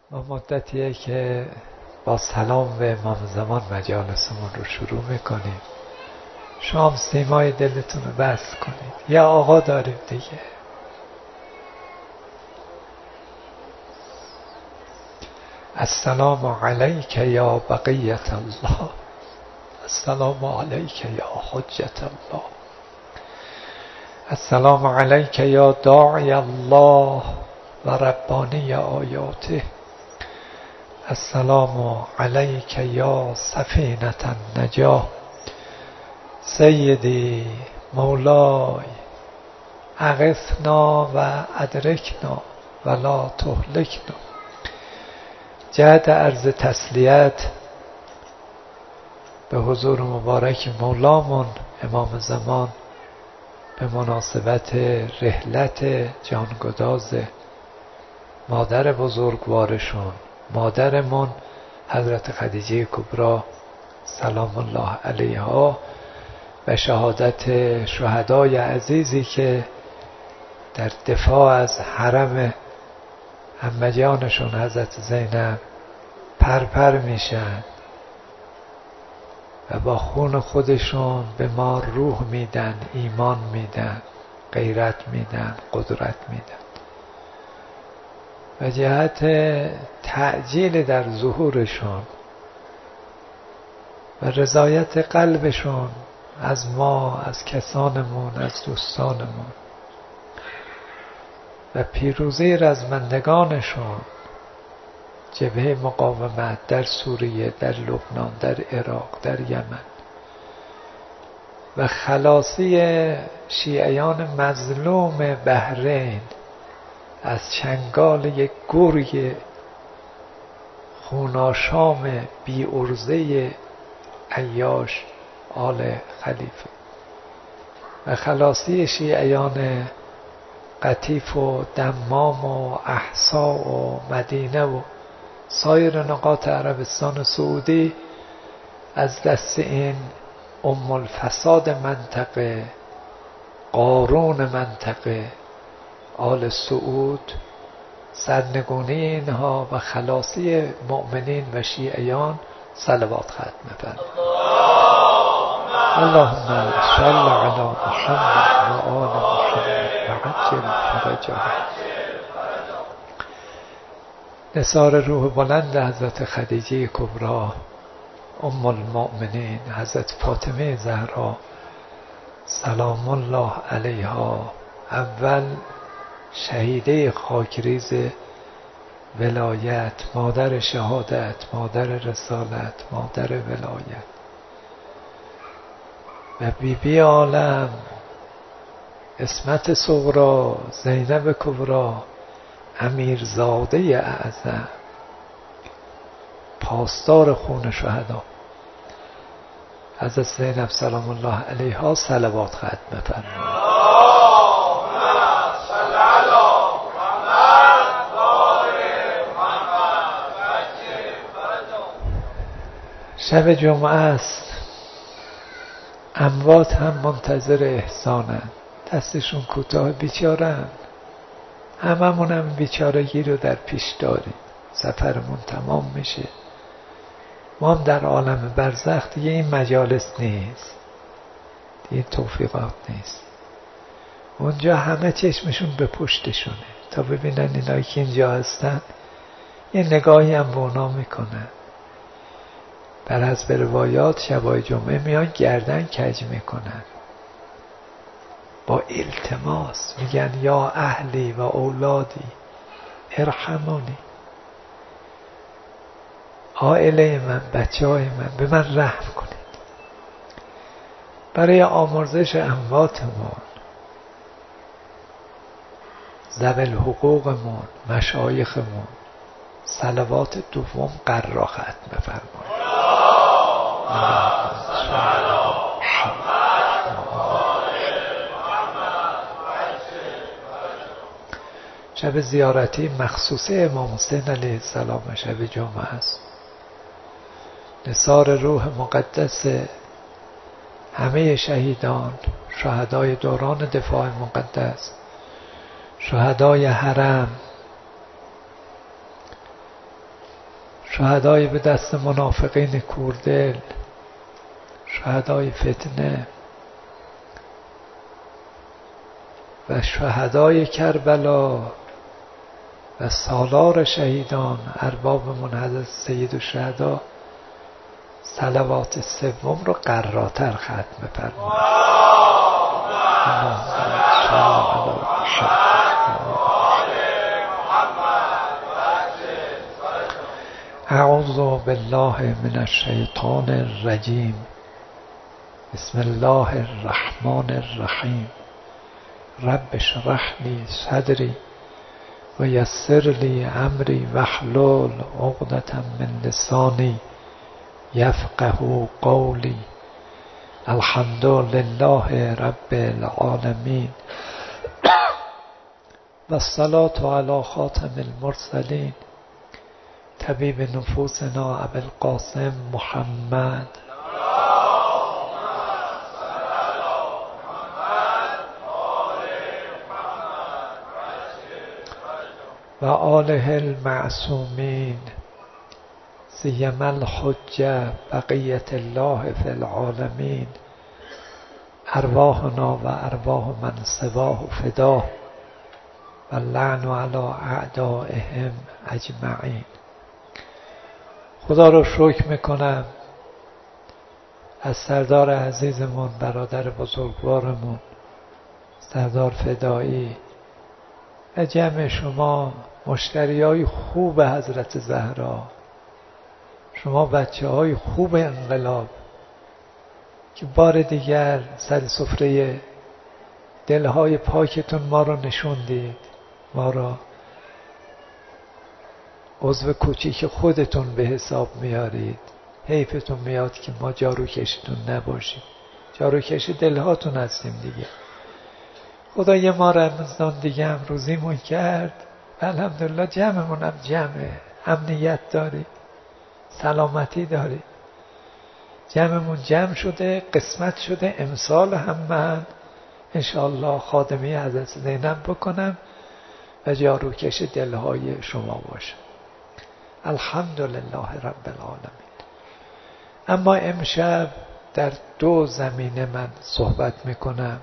ما مدتیه که با سلام به امام زمان مجالسمون رو شروع میکنیم. شام سیمای دلتون رو بس کنید. یا آقا داریم دیگه. السلام علیک یا بقیت الله، السلام علیک یا حجت الله، السلام علیک یا داعی الله و ربانی آیاته، السلام علیک یا سفینة النجاة. سیدی مولای اغثنا و ادرکنا ولا تهلکنا. جهت عرض تسلیت به حضور مبارک مولامون امام زمان به مناسبت رحلت جانگداز مادر بزرگوارشون، مادرمون حضرت خدیجه کبری سلام الله علیها و شهادت شهدای عزیزی که در دفاع از حرم همجانشون حضرت زینب پرپر میشن و با خون خودشون به ما روح میدن، ایمان میدن، غیرت میدن، قدرت میدن. و جهت تعجیل در ظهورشون و رضایت قلبشون از ما، از کسانمون، از دوستانمون و پیروزی رزمندگانشون، جبهه مقاومت در سوریه، در لبنان، در عراق، در یمن و خلاصی شیعیان مظلوم بحرین از چنگال یک گرگ خوناشام بی ارزه عیاش آل خلیفه و خلاصی شیعیان قطیف و دمام و احسا و مدینه و سایر نقاط عربستان سعودی از دست این ام الفساد منطقه، قارون منطقه آل سعود، سرنگونی اینها و خلاصی مؤمنین و شیعیان صلوات ختم فرمایید. اللهم صل علی محمد و آل محمد و عجل فرجهم. نثار روح بلند حضرت خدیجه کبری ام المؤمنین حضرت فاطمه زهرا سلام الله علیها، اول شهیده خاکریز ولایت، مادر شهادت، مادر رسالت، مادر ولایت و بیبی عالم عصمت صغری زینب کبری امیرزاده اعظم پاسدار خون شهدا حضرت زینب سلام الله علیها صلوات ختم فرمایید. شب جمعه است، اموات هم منتظر احسانن، دستشون کوتاه، بیچارن. هممون هم بیچارگی رو در پیش داریم. سفرمون تمام میشه، ما هم در عالم برزخ دیگه این مجالس نیست، دیگه توفیقات نیست. اونجا همه چشمشون به پشتشونه تا ببینن اینایی که اینجا هستن یه نگاهی هم به اونا میکنن. بر حسب روایات شبای جمعه میان گردن کج میکنن با التماس، میگن یا اهلی و اولادی ارحمونی، عائله من، بچه های من، به من رحم کنید. برای آمرزش امواتمون، ذوی الحقوقمون، مشایخمون صلوات دوم قرا ختم فرمایید. شب زیارتی مخصوص امام حسین علیه السلام شب جمعه است. نثار روح مقدس همه شهیدان، شهدای دوران دفاع مقدس، شهدای حرم شهدای به دست منافقین کوردل، شهدای فتنه و شهدای کربلا و سالار شهیدان اربابمون حضرت سید الشهدا صلوات سوم رو قراتر ختم بفرمایید. اعوذ بالله من الشیطان الرجیم. بسم الله الرحمن الرحیم. رب اشرح لی صدری و یسر لی امری واحلل عقدة من لسانی یفقهوا قولی. الحمد لله رب العالمین و الصلاة علی خاتم المرسلین طبیب نفوسنا ابی القاسم محمد و آله المعصومین سیما الحجة بقیة الله فی العالمین ارواحنا و ارواح من سواه فداه و اللعن علی اعدائهم اجمعین. خدا رو شکر میکنم از سردار عزیزمون، برادر بزرگوارمون سردار فدایی و جمع شما مشتریای خوب حضرت زهرا، شما بچه های خوب انقلاب که بار دیگر سر سفره دلهای پاکتون ما رو نشوندید، ما رو عضو کوچیک خودتون به حساب میارید. حیفتون میاد که ما جاروکشتون نباشیم، جاروکش دلهاتون هستیم دیگه. خدا یه ما رمضان دیگه هم روزیمون کرد، الحمدلله جمعمون هم جمعه، امنیت داری، سلامتی داری، جمعمون جمع شده، قسمت شده امسال هم من انشاءالله خادمی حضرت زینب بکنم و جاروکش دلهای شما باشم. الحمدلله رب العالمین. اما امشب در دو زمینه من صحبت میکنم.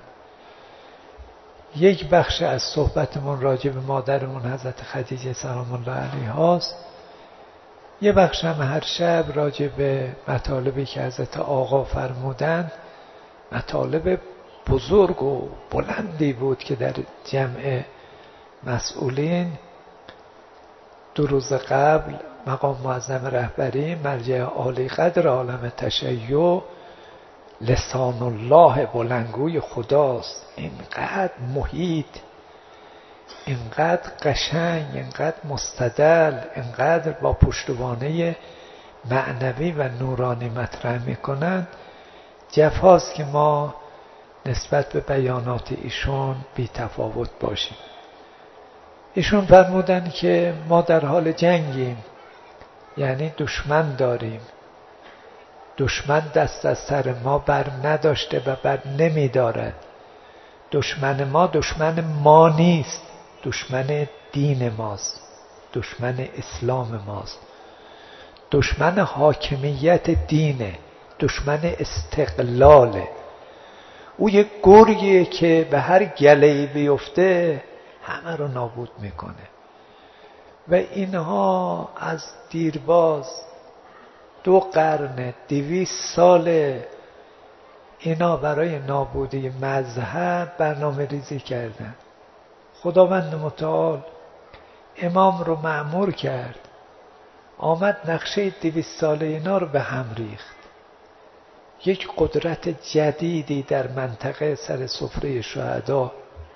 یک بخش از صحبتمون راجع به مادرمون حضرت خدیجه سلام الله علیها است. یه بخش هم هر شب راجع به مطالبی که حضرت آقا فرمودند، مطالب بزرگ و بلندی بود که در جمع مسئولین دو روز قبل مقام معظم رهبری مرجع عالی قدر عالم تشیع لسان الله بلندگوی خداست، اینقدر محیط، اینقدر قشنگ، اینقدر مستدل، اینقدر با پشتوانه معنوی و نورانی مطرح میکنن، جفاست که ما نسبت به بیانات ایشون بی تفاوت باشیم. ایشون فرمودن که ما در حال جنگیم، یعنی دشمن داریم، دشمن دست از سر ما بر نداشته و بر نمی دارد. دشمن ما دشمن ما نیست، دشمن دین ماست، دشمن اسلام ماست، دشمن حاکمیت دینه، دشمن استقلاله. او یک گرگیه که به هر گله‌ای بیفته همه رو نابود میکنه و اینها از دیرباز 2 قرن 200 ساله اینا برای نابودی مذهب برنامه ریزی کردن. خداوند متعال امام رو مأمور کرد، آمد نقشه 200 ساله اینا رو به هم ریخت. یک قدرت جدیدی در منطقه سر سفره شهدا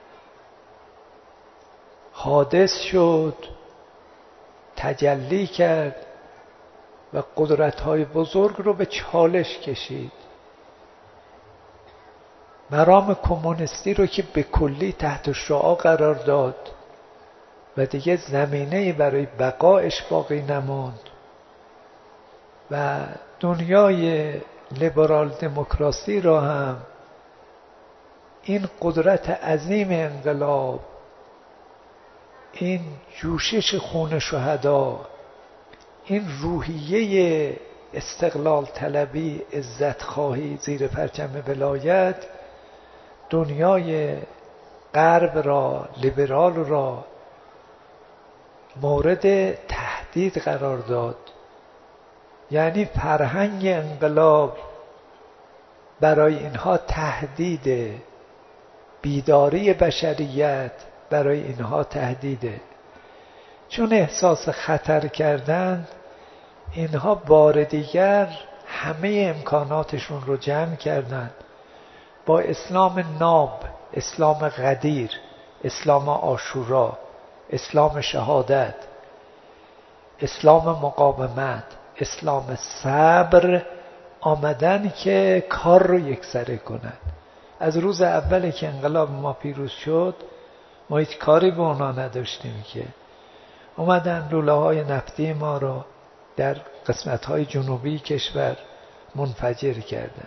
حادث شد، تجلی کرد و قدرت‌های بزرگ رو به چالش کشید. مرام کمونیستی رو که به کلی تحت شعاع قرار داد و دیگه زمینه‌ای برای بقایش باقی نموند و دنیای لیبرال دموکراسی را هم این قدرت عظیم انقلاب، این جوشش خون شهدا، این روحیه استقلال طلبی، عزت خواهی زیر پرچم ولایت دنیای غرب را، لیبرال را مورد تهدید قرار داد. یعنی فرهنگ انقلاب برای اینها تهدیده، بیداری بشریت برای اینها تهدیده. چون احساس خطر کردند، اینها بار دیگر همه امکاناتشون رو جمع کردند با اسلام ناب، اسلام غدیر، اسلام عاشورا، اسلام شهادت، اسلام مقاومت، اسلام صبر آمدن که کار رو یکسره کنند. از روز اولی که انقلاب ما پیروز شد ما هیچ کاری به اونا نداشتیم که اومدن لوله های نفتی ما رو در قسمت های جنوبی کشور منفجر کردن،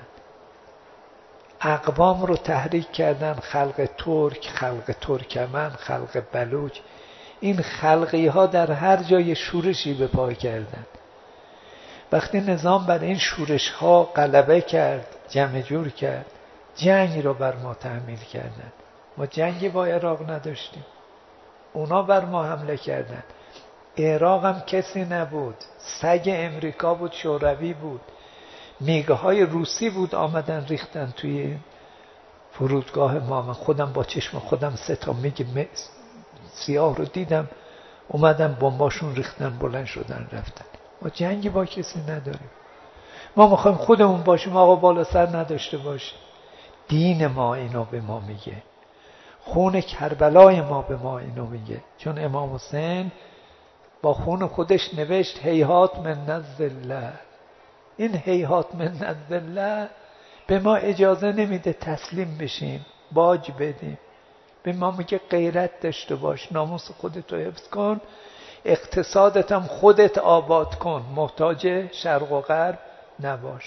اقوام رو تحریک کردن، خلق ترک، خلق ترکمن، خلق بلوچ. این خلقی ها در هر جای شورشی به پا کردن. وقتی نظام بر این شورش ها غلبه کرد، جمع جور کرد، جنگ رو بر ما تحمیل کردن. ما جنگی با عراق نداشتیم، اونا بر ما حمله کردن. عراق هم کسی نبود، سگ امریکا بود، شوروی بود، میگه های روسی بود، آمدن ریختن توی فرودگاه ما. من خودم با چشم خودم 3 تا میگه سیاه رو دیدم، اومدن بمباشون ریختن، بلند شدن رفتن. ما جنگی با کسی نداریم. ما میخوایم خودمون باشیم، آقا بالا سر نداشته باشیم. دین ما اینو به ما میگه، خون کربلای ما به ما اینو میگه. چون امام حسین با خون خودش نوشت هیهات من الذله. این هیهات من الذله به ما اجازه نمیده تسلیم بشیم، باج بدیم. به ما میگه غیرت داشته باش، ناموس خودت رو حفظ کن، اقتصادت هم خودت آباد کن، محتاج شرق و غرب نباش.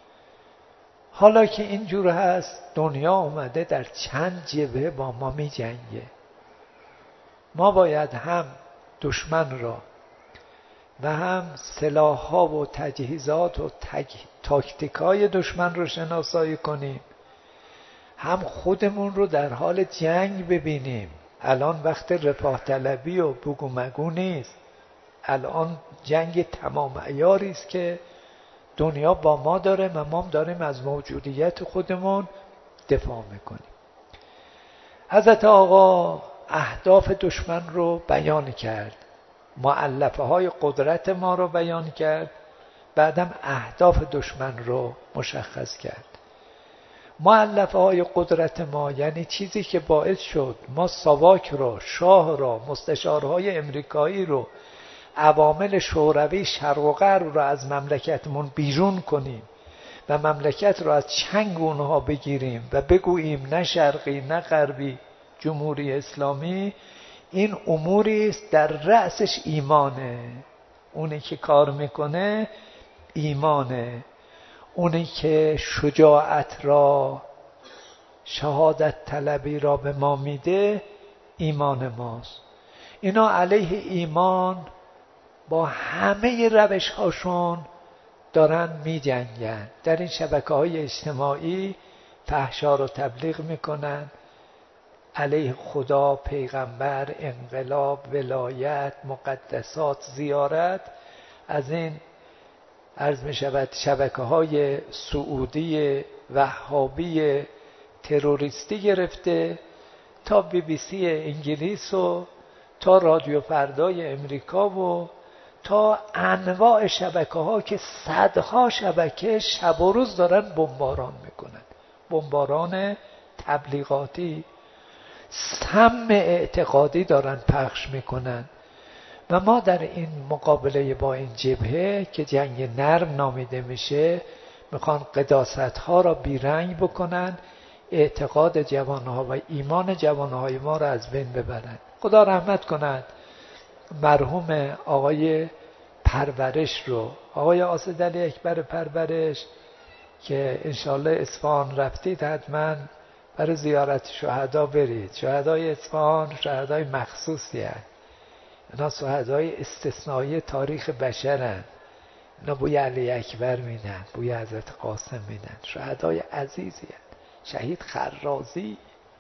حالا که اینجور هست، دنیا اومده در چند جبهه با ما می جنگه. ما باید هم دشمن را و هم سلاح‌ها و تجهیزات و تاکتیکای دشمن رو شناسایی کنیم، هم خودمون رو در حال جنگ ببینیم. الان وقت رفاه طلبی و بگو مگو نیست. الان جنگ تمام عیاری است که دنیا با ما داره و ما داریم از موجودیت خودمون دفاع میکنیم. حضرت آقا اهداف دشمن رو بیان کرد، مؤلفه های قدرت ما رو بیان کرد، بعدم اهداف دشمن رو مشخص کرد. مؤلفه های قدرت ما یعنی چیزی که باعث شد ما ساواک رو، شاه را، مستشارهای امریکایی رو، عوامل شوروی شرق و غرب رو از مملکتمون بیرون کنیم و مملکت رو از چنگ اونها بگیریم و بگوییم نه شرقی نه غربی، جمهوری اسلامی. این اموری است در رأسش ایمانه. اونی که کار میکنه ایمانه. اونی که شجاعت را، شهادت طلبی را به ما میده ایمان ماست. اینا علیه ایمان با همه روش هاشون دارن می جنگن. در این شبکه‌های اجتماعی فحشا رو تبلیغ میکنن، علیه خدا، پیغمبر، انقلاب، ولایت، مقدسات، زیارت. از این عرض می شود شبکه‌های سعودی وهابی تروریستی گرفته تا BBC انگلیس و تا رادیو فردای امریکا و تا انواع شبکه‌ها که صدها شبکه شب و روز دارن بمباران میکنن، بمباران تبلیغاتی، سم اعتقادی دارن پخش میکنن. و ما در این مقابله با این جبهه که جنگ نرم نامیده میشه، میخوان قداست‌ها را بیرنگ بکنن، اعتقاد جوانها و ایمان جوانهای ما را از بین ببرن. خدا رحمت کند مرحوم آقای پرورش رو، آقای آصدعلی اکبر پرورش که انشالله اصفهان رفتید حتما برای زیارت شهدا برید. شهدای اصفهان شهدای مخصوصی هست. اینا شهدای استثنایی تاریخ بشرن. اینا بوی علی اکبر میدن، بوی حضرت قاسم میدن. شهدای عزیزی هن. شهید خرازی،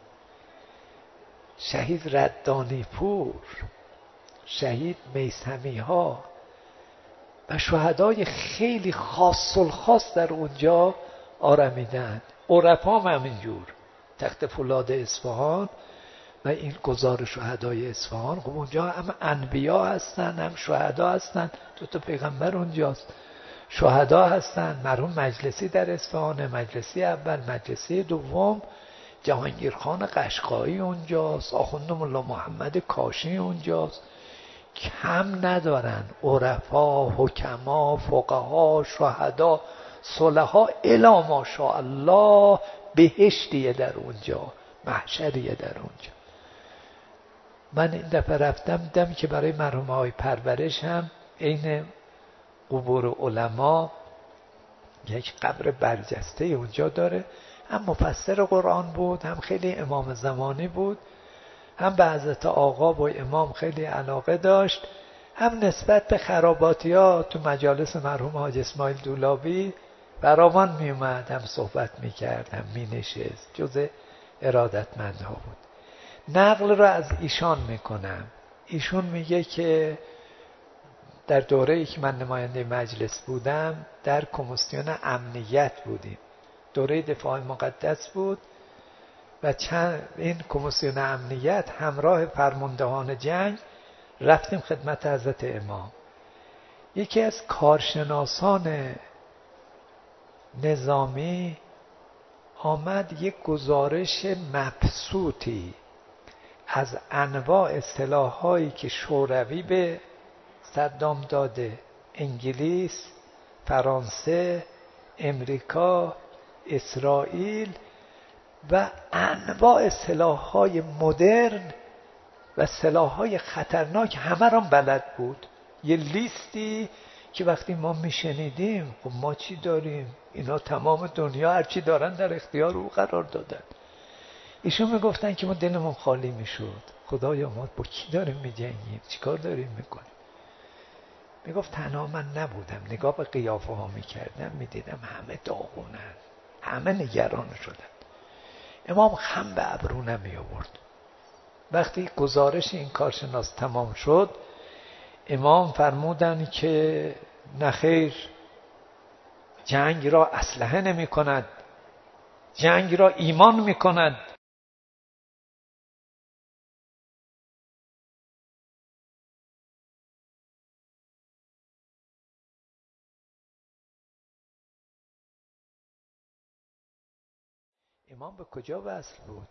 شهید ردانی پور، شهید میثمی ها و شهدای خیلی خاص الخاص در اونجا آرمیدن. عرفا هم همینجور. تخت فولاد اصفهان و این گذار شهدای اصفهان، خب اونجا هم انبیا هستن هم شهدا هستن. دو تا پیغمبر اونجاست. شهدا هستن. مرحوم مجلسی در اصفهان، مجلسی اول، مجلسی دوم. جهانگیر خان قشقایی اونجاست. آخوند ملا محمد کاشی اونجاست. کم ندارن. عرفا، حکما، فقها، شهدا، صلحا، الی ماشاءالله بهشتیه در اونجا، محشریه در اونجا. من این دفعه رفتم دیدم که برای مرحومه های پرورش هم عین قبور علما یک قبر برجسته اونجا داره. هم مفسر قرآن بود، هم خیلی امام زمانی بود، هم به حضرت آقا و امام خیلی علاقه داشت، هم نسبت به خراباتی ها تو مجالس مرحوم حاج اسماعیل دولابی فراوان می اومد، هم صحبت می کرد، هم می نشست. جز ارادتمندها بود. نقل رو از ایشان میکنم. ایشون میگه که در دوره‌ای که من نماینده مجلس بودم در کمیسیون امنیت بودیم. دوره دفاع مقدس بود و این کمیسیون امنیت همراه فرماندهان جنگ رفتیم خدمت حضرت امام. یکی از کارشناسان نظامی آمد یک گزارش مبسوطی از انواع سلاح‌هایی که شوروی به صدام داده، انگلیس، فرانسه، امریکا، اسرائیل و انواع سلاح‌های مدرن و سلاح‌های خطرناک همه را بلد بود. یه لیستی که وقتی ما میشنیدیم خب ما چی داریم؟ اینا تمام دنیا هر چی دارن در اختیار او قرار دادن. ایشون میگفتن که ما دلمون خالی میشد. خدایا ما با کی داریم میجنگیم؟ چیکار داریم میکنیم؟ میگفت تنها من نبودم، نگاه به قیافه ها میکردم میدیدم همه داغونن، همه نگران شدن. امام خم به ابرو نمی آورد. وقتی گزارش این کارشناس تمام شد امام فرمودن که نخیر، جنگ را اسلحه نمی کند، جنگ را ایمان می کند. امام به کجا وصل بود؟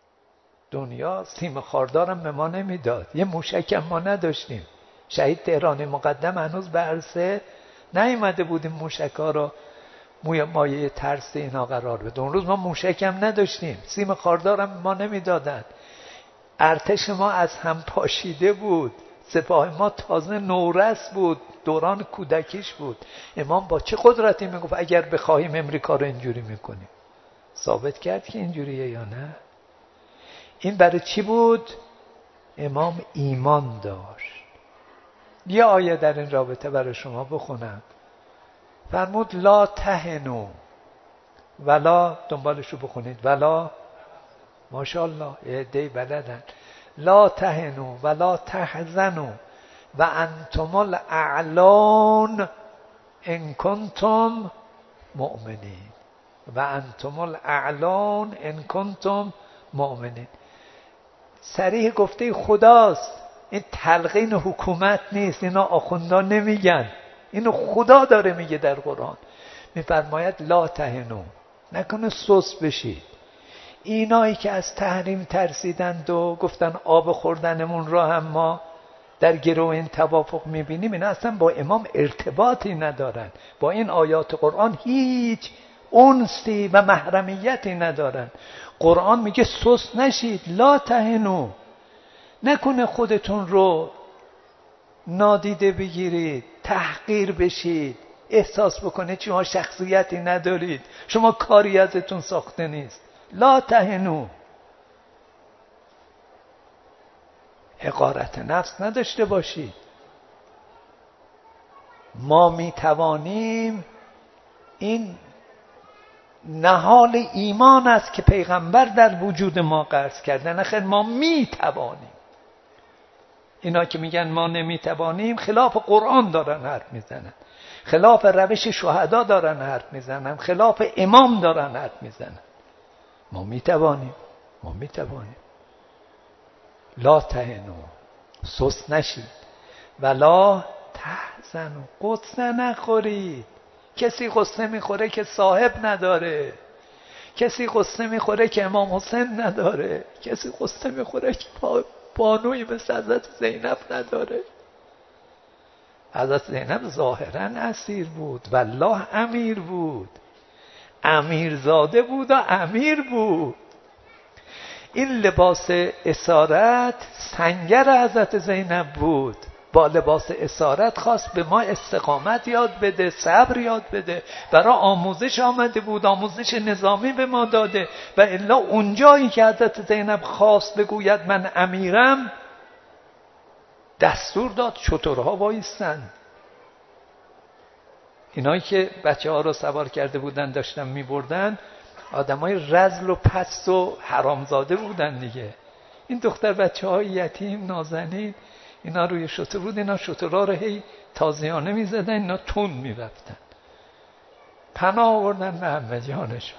دنیا سیم خاردارم به ما نمیداد. یه موشک هم ما نداشتیم. شهید تهرانی مقدم هنوز به عرصه نیامده بودیم موشک ها را مایه ترس اینا قرار بده. اون روز ما موشک هم نداشتیم، سیم خاردارم ما نمیدادن. ارتش ما از هم پاشیده بود، سپاه ما تازه نورس بود، دوران کودکیش بود. امام با چه قدرتی میگفت اگر بخواهیم امریکا رو اینجوری میکنیم؟ ثابت کرد که اینجوریه یا نه؟ این برای چی بود؟ امام ایمان داشت. یه آیه در این رابطه برای شما بخونم. فرمود لا تهنو ولا، دنبالشو بخونید، ولا ماشاءالله یه عده‌ای بلدن، لا تهنو ولا تحزنو و انتم الاعلون ان کنتم مؤمنین، و انتم الاعلون ان کنتم مؤمنین. صریح گفته خداست، این تلقین حکومت نیست، اینا آخوندان نمیگن، اینو خدا داره میگه در قرآن. میفرماید لا تهنو، نکنه سوس بشید. اینایی که از تحریم ترسیدند و گفتن آب خوردنمون را هم ما در گروه این توافق میبینیم، اینا اصلا با امام ارتباطی ندارن، با این آیات قرآن هیچ انسی و محرمیتی ندارن. قرآن میگه سست نشید، لا تهنو، نکنه خودتون رو نادیده بگیرید، تحقیر بشید، احساس بکنید شما شخصیتی ندارید، شما کاری ازتون ساخته نیست. لا تهنو. حقارت نفس نداشته باشید. ما می توانیم، این نهال ایمان است که پیغمبر در وجود ما غرس کردن. آخر ما می توانیم. اینا که میگن ما نمی توانیم خلاف قرآن دارن حرف میزنن، خلاف روش شهدا دارن حرف میزنن، خلاف امام دارن حرف میزنن. ما می توانیم. ما می توانیم. لا تهنوا، سست نشید، ولا تحزنوا، قصه نخورید. کسی قصه میخوره که صاحب نداره، کسی قصه میخوره که امام حسین نداره، کسی قصه میخوره که بانوی مثل حضرت زینب نداره. حضرت زینب ظاهرا اسیر بود، والله امیر بود، امیرزاده بود و امیر بود. این لباس اسارت سنگر حضرت زینب بود. با لباس اسارت خواست به ما استقامت یاد بده، صبر یاد بده. برای آموزش آمده بود، آموزش نظامی به ما داده. و الا اونجایی که حضرت زینب خواست بگوید من امیرم، دستور داد شترها وایستن. اینایی که بچه ها رو سوار کرده بودن داشتن می بردن، آدمای رذل و پست و حرامزاده بودن دیگه. این دختر بچه های یتیم نازنین، اینا روی شتر بود، اینا شترها رو هی تازیانه می زدن، اینا تون می رفتن. پناه آوردن به همه جانشون.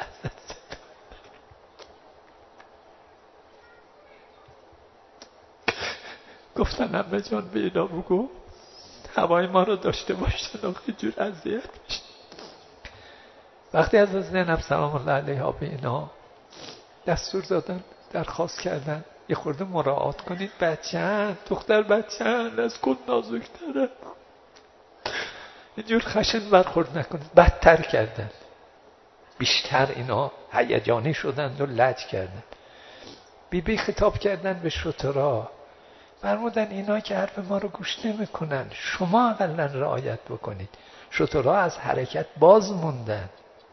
گفتن همه جان به اینا بگو هوای ما رو داشته باشتن و خیلی جور اذیت میشن. وقتی از زینب سلام الله علیها به اینا دستور دادن، درخواست کردن یه خورده مراعات کنید، بچه‌ن، دختر بچه‌ن، از کن نازک‌تره، اینجور خشن برخورد نکنید. بدتر کردن، بیشتر اینا هیجانی شدند و لج کردن. بی خطاب کردن به شترها، فرمودن اینا که حرف ما رو گوش نمی‌کنن، شما اقلا رعایت بکنید. شترها از حرکت باز موندن.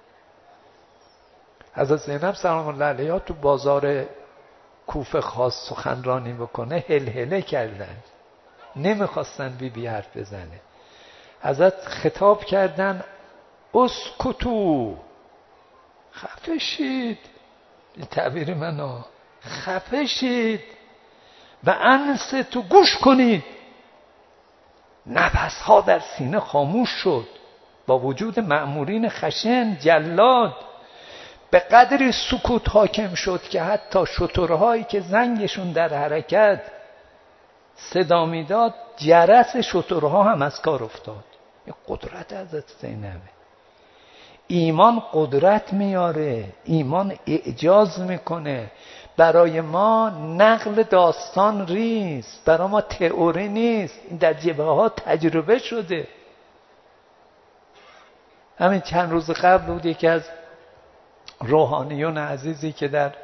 حضرت زینب سلام الله علیها تو بازار کوفه خواست سخنرانی بکنه، هلهله کردن، نمیخواستن بی حرف بزنه. حضرت خطاب کردن اسکتو، خفه شید، این تعبیر منو، خفه شید و انصتو، گوش کنید. نفسها در سینه خاموش شد. با وجود مأمورین خشن جلاد، به قدری سکوت حاکم شد که حتی شترهایی که زنگشون در حرکت صدا میداد، جرس شترها هم از کار افتاد. این قدرت حضرت زینبه. ایمان قدرت میاره، ایمان اعجاز میکنه. برای ما نقل داستان ریست، برای ما تئوری نیست، این در جبهه ها تجربه شده. همین چند روز قبل بود یکی از روحانیون عزیزی که در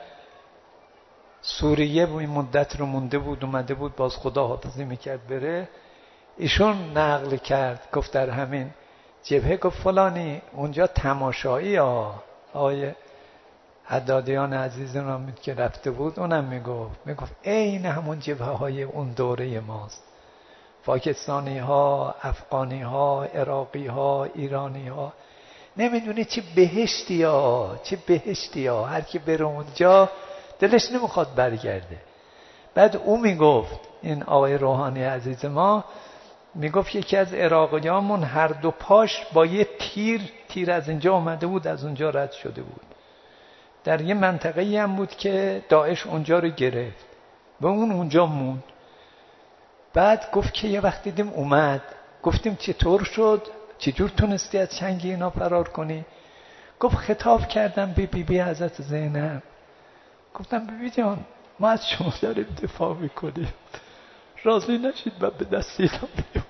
سوریه این مدت رو مونده بود، اومده بود باز خداحافظی میکرد بره، ایشون نقل کرد، گفت در همین جبهه، گفت فلانی اونجا تماشایی ها. آقای حدادیان عزیز رو که رفته بود اونم میگفت عین همون جبهه های اون دوره ماست. پاکستانی ها، افغانی ها، عراقی ها، ایرانی ها، نمیدونی چه بهشتی ها، چه بهشتی ها. هر کی بره اونجا دلش نمیخواد برگرده. بعد او میگفت، این آقای روحانی عزیز ما میگفت یکی از عراقیامون هر دو پاش با یه تیر از اینجا اومده بود، از اونجا رد شده بود. در یه منطقه‌ای هم بود که داعش اونجا رو گرفت و اون اونجا موند. بعد گفت که یه وقت دیدیم اومد، گفتیم چطور شد؟ چجور تونستی از چنگ اینا فرار کنی؟ گفت خطاب کردم به بی حضرت زینب، گفتم بیبی جان ما از شما داریم دفاع میکنیم، راضی نشید من به دست اینا بیفتم.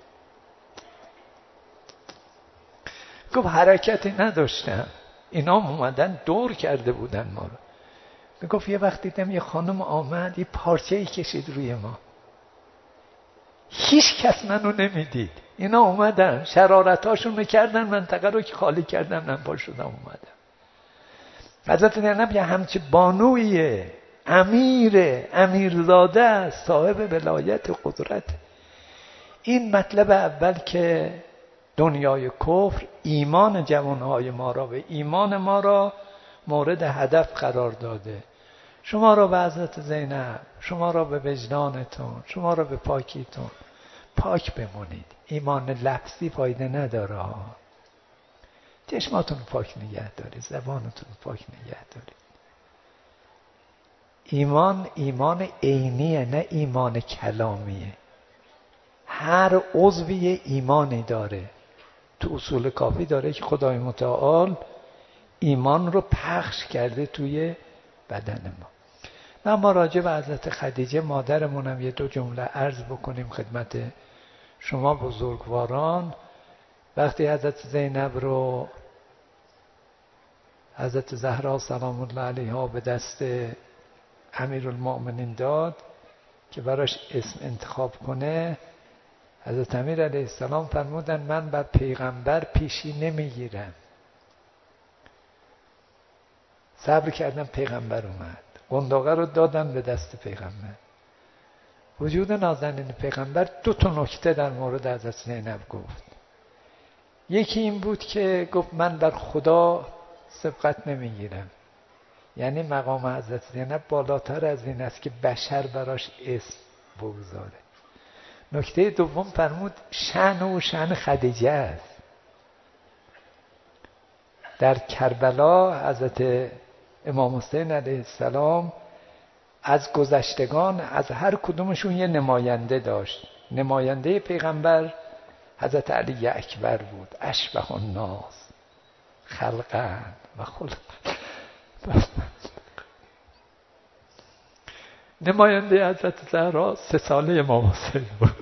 گفت حرکتی نداشتم، اینا اومدن دور کرده بودن ما رو. میگفت یه وقت دیدم یه خانم آمد یه پارچه‌ای کشید روی ما، هیچ کس منو نمیدید. اینا اومدن شرارتاشون میکردن، منطقه رو که خالی کردن، من پا شدم اومدم. حضرت زینب یه همچه بانویه، امیرزاده است، صاحب ولایت و قدرت. این مطلب اول که دنیای کفر ایمان جوانهای ما را و ایمان ما را مورد هدف قرار داده. شما را به حضرت زینب، شما را به وجدانتون، شما را به پاکیتون پاک بمونید. ایمان لفظی فایده نداره. چشماتون پاک نگه دارید، زبانتون پاک نگه دارید. ایمان عینیه، نه ایمان کلامیه. هر عضوی ایمانی داره. تو اصول کافی داره که خدای متعال ایمان رو پخش کرده توی بدن ما. و ما راجع به حضرت خدیجه مادرمونم یه دو جمله عرض بکنیم خدمت شما بزرگواران. وقتی حضرت زینب رو حضرت زهرا سلام الله علیها به دست امیرالمؤمنین داد که براش اسم انتخاب کنه، حضرت امیر علیه السلام فرمودن من بر پیغمبر پیشی نمیگیرم. صبر کردم، پیغمبر اومد، قنداقه رو دادن به دست پیغمبر. وجود نازنین پیغمبر دو تا نکته در مورد حضرت زینب گفت. یکی این بود که گفت من بر خدا سبقت نمیگیرم، یعنی مقام حضرت زینب بالاتر از این است که بشر براش اسم بگذاره. نکته دوم فرمود شأن او شأن خدیجه است. در کربلا حضرت امام حسین علیه السلام از گذشتگان از هر کدومشون یه نماینده داشت. نماینده پیغمبر حضرت علی اکبر بود، اشبه الناس خلقا و خلقا. نماینده حضرت زهرا 3 ساله امام حسین بود.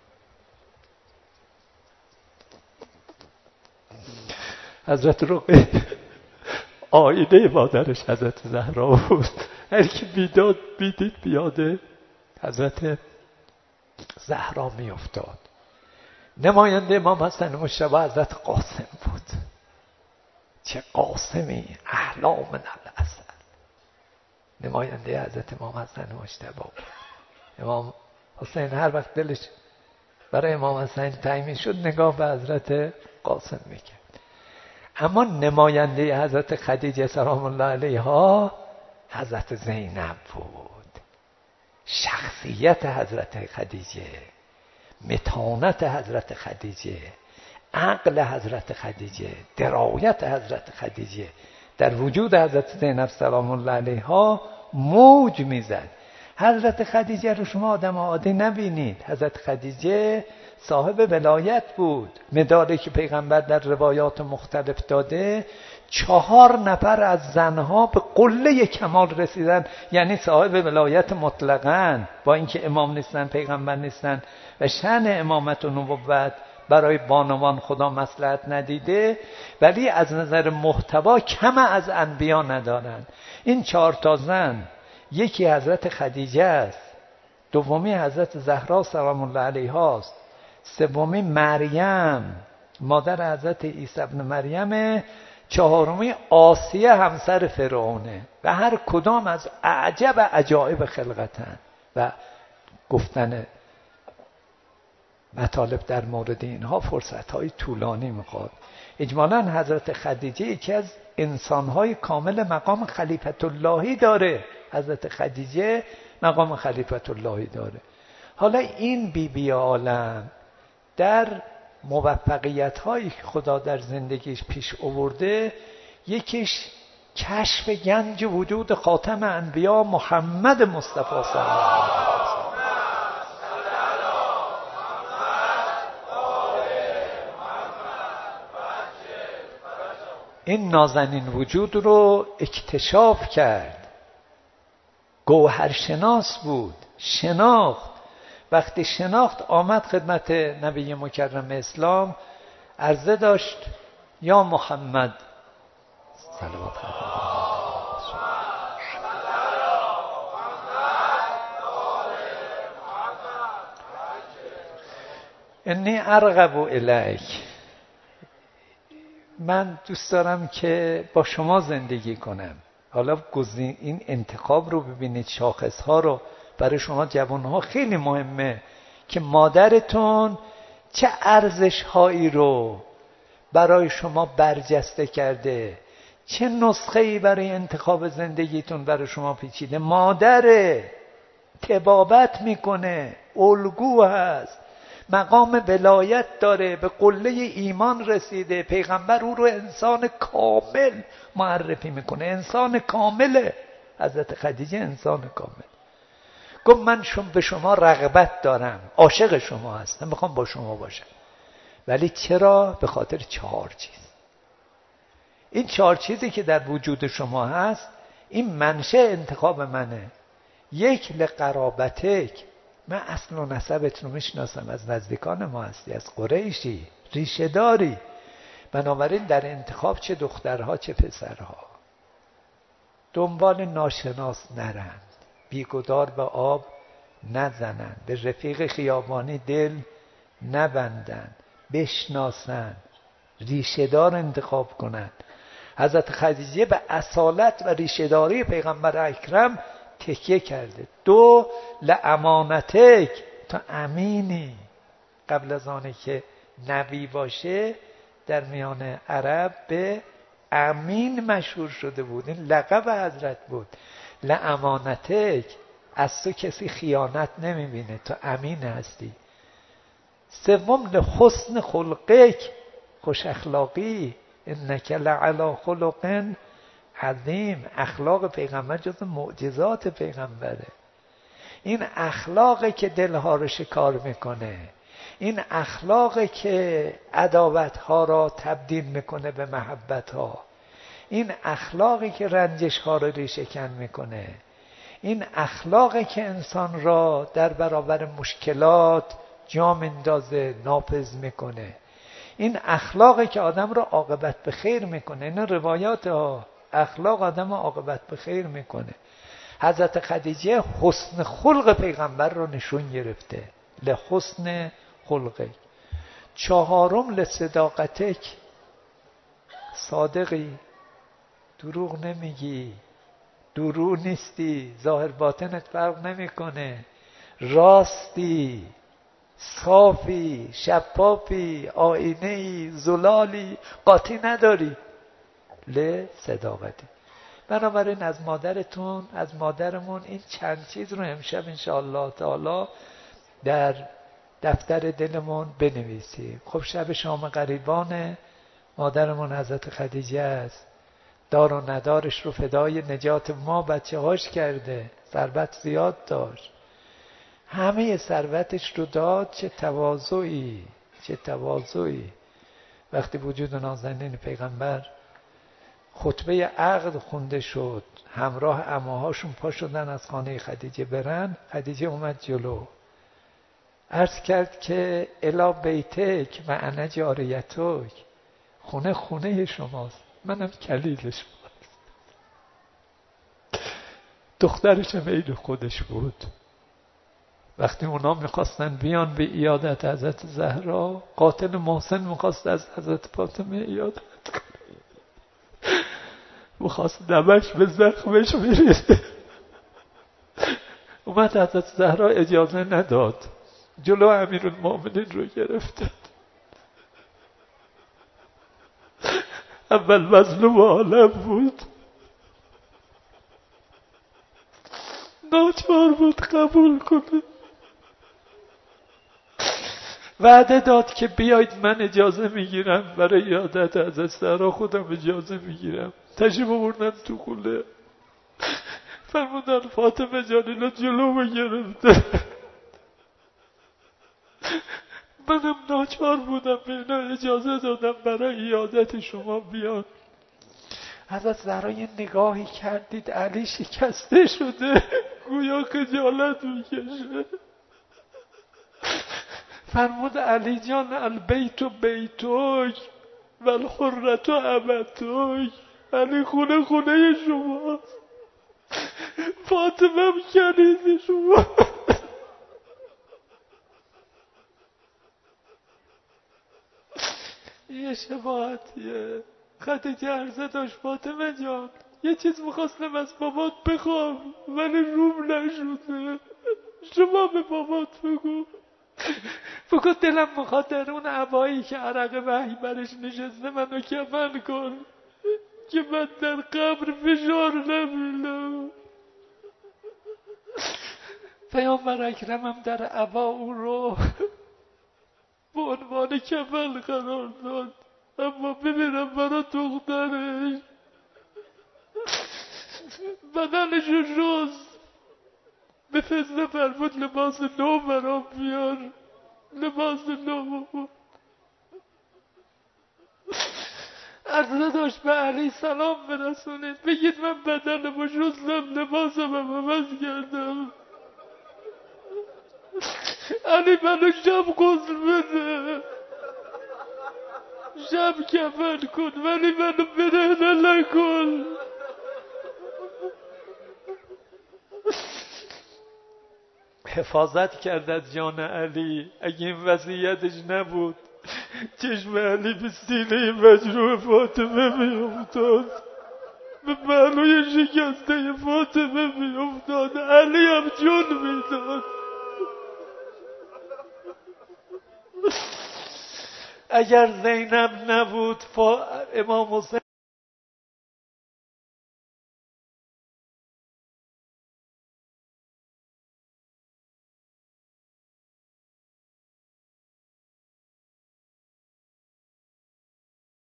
حضرت رقیه آینه مادرش حضرت زهرا بود. هر کی بیدید بیاده حضرت زهرا می افتاد. نماینده امام حسن مجتبی حضرت قاسم بود. چه قاسمی، احلا من العسل. نماینده حضرت امام حسن مجتبی بود. امام حسین هر وقت دلش برای امام حسین تنگ شد نگاه به حضرت قاسم میکرد. اما نماینده حضرت خدیجه سلام الله علیها حضرت زینب بود. شخصیت حضرت خدیجه، متانت حضرت خدیجه، عقل حضرت خدیجه، درایت حضرت خدیجه در وجود حضرت زینب سلام الله علیها موج میزد. حضرت خدیجه رو شما آدم عادی نبینید. حضرت خدیجه صاحب ولایت بود. مداری که پیغمبر در روایات مختلف داده 4 نفر از زنها به قله کمال رسیدن، یعنی صاحب ولایت مطلقاً، با اینکه امام نیستن، پیغمبر نیستن و شأن امامت و نبوت برای بانوان خدا مصلحت ندیده، ولی از نظر محتوا کم از انبیا ندارن. این 4 تا زن، یکی حضرت خدیجه است، دومی حضرت زهرا سلام الله علیها است، سومی مریم مادر حضرت عیسی ابن مریم، چهارمی آسیه همسر فرعونه و هر کدام از اعجب عجایب خلقتن. و گفتن مطالب در مورد اینها فرصت‌های طولانی میخواد. اجمالاً حضرت خدیجه یکی از انسان‌های کامل مقام خلیفت اللهی داره. حضرت خدیجه مقام خلیفت اللهی داره. حالا این بیبی عالم در موفقیت‌هایی که خدا در زندگیش پیش آورده، یکیش کشف گنج وجود خاتم انبیا محمد مصطفی صلی الله علیه و سلم. این نازنین وجود رو اکتشاف کرد. گوهرشناس بود، شناخت. وقتی شناخت آمد خدمت نبی مکرم اسلام، عرضه داشت یا محمد صلوات انی ارغب الیک، من دوست دارم که با شما زندگی کنم. حالا این انتخاب رو ببینید، شاخص‌ها رو. برای شما جوان‌ها خیلی مهمه که مادرتون چه ارزش‌هایی رو برای شما برجسته کرده، چه نسخه‌ای برای انتخاب زندگیتون برای شما پیچیده. مادره، طبابت میکنه، الگو هست، مقام ولایت داره، به قله ایمان رسیده، پیغمبر او رو انسان کامل معرفی میکنه. انسان کامله حضرت خدیجه، انسان کامل. گفت من به شما رغبت دارم، عاشق شما هستم، میخوام با شما باشم. ولی چرا؟ به خاطر 4 چیز. این 4 چیزی که در وجود شما هست، این منشأ انتخاب منه. 1 لقرابتک، من اصل و نسبت رو میشناسم، از نزدیکان ما هستی، از قریشی، ریشه داری. بنابراین در انتخاب چه دخترها چه پسرها دنبال ناشناس نرند، بیگدار به آب نزنند، به رفیق خیابانی دل نبندند، بشناسند، ریشه دار انتخاب کنند. حضرت خدیجه به اصالت و ریشه داری پیغمبر اکرم تکیه کرده. 2 لامانتک، تا امینی. قبل از آنه که نبی باشه در میان عرب به امین مشهور شده بود، این لقب حضرت بود. لامانتک، از تو کسی خیانت نمیبینه، تو امین هستی. 3 لحسن خلقک، خوش اخلاقی، انک لعلی خلق عظیم. اخلاق پیغمبر جز معجزات پیغمبره. این اخلاقی که دلها رو شکار میکنه، این اخلاقی که عداوتها را تبدیل میکنه به محبتها، این اخلاقی که رنجشها رو ریشه کن میکنه، این اخلاقی که انسان را در برابر مشکلات جا میندازه، ناپذ میکنه، این اخلاقی که آدم را عاقبت به خیر میکنه. این روایات ها، اخلاق آدم را عاقبت به خیر میکنه. حضرت خدیجه حسن خلق پیغمبر رو نشون گرفته، لحسن خلقه. 4 لصداقتک، صادقی، دروغ نمیگی، درو نیستی، ظاهر باطنت فرق نمیکنه، راستی، صافی، شفافی، آینه‌ای، زلالی، قاطی نداری. لصداقتی. بنابراین از مادرتون، از مادرمون این چند چیز رو امشب انشاءالله تعالی در دفتر دلمون بنویسیم. خب شب شام غریبان مادرمون حضرت خدیجه است. دار و ندارش رو فدای نجات ما بچه هاش کرده، ثروت زیاد داشت، همه ثروتش رو داد. چه تواضعی، چه تواضعی. وقتی وجود نازنین پیغمبر خطبه عقد خونده شد، همراه عماهاشون پا شدن از خانه خدیجه برن، خدیجه اومد جلو، عرض کرد که الا بیتک و انا جاریتک، خونه شماست، منم کلیل شماست. دخترش میل خودش بود. وقتی اونا میخواستن بیان به عیادت حضرت زهرا، قاتل محسن میخواست از حضرت فاطمه عیادت کنه، میخواست دمش به زخمش میرسه. اومد حضرت زهرا اجازه نداد، جلو امیرالمومنین رو گرفته. اول مظلوم عالم بود، ناچار بود قبول کنه. وعده داد که بیاید من اجازه میگیرم برای عیادت حضرت زهرا، خودم اجازه میگیرم. تشریف آوردن تو خونه، فرمودن فاطمه جان اینا جلو گرفته، منم ناچار بودم به اینا اجازه دادم برای عیادت شما بیان. حضرت زهرا یه نگاهی کردید علی شکسته شده، گویا خجالت میکشه. فرمود علی جان البیت بیتوک و الحرة امتوک، علی خونه شماست، فاطمه هم کنید شما. یه شباهتیه. خدیجه عرضه داشت فاطمه جان یه چیز میخواستم از بابات بخوام ولی روم نشده. شما به بابات بگو دلم میخواد در اون عبایی که عرق وحی برش نشسته منو کفن کن که من در قبر فشار نبینم. پیامبر اکرمم در عبا او رو به عنوان کفن قرار داد، اما ببینم برا دخترش بدنشو شست، به فضله فرمود لباس نو برام بیار. لباس نو عرضه داشت به علی سلام برسونید، بگید من بدنمو شستم لباسم عوض کردم. علی منو شب غسل بده، شب کفن کن ولی منو برهنه نکن. حفاظت کرد از جان علی. اگه این وصیتش نبود چشم علی به سینه مجروح فاطمه می افتاد، به پهلوی شکسته فاطمه می افتاد، علی هم جون می داد. اگر زینب نبود امام حسین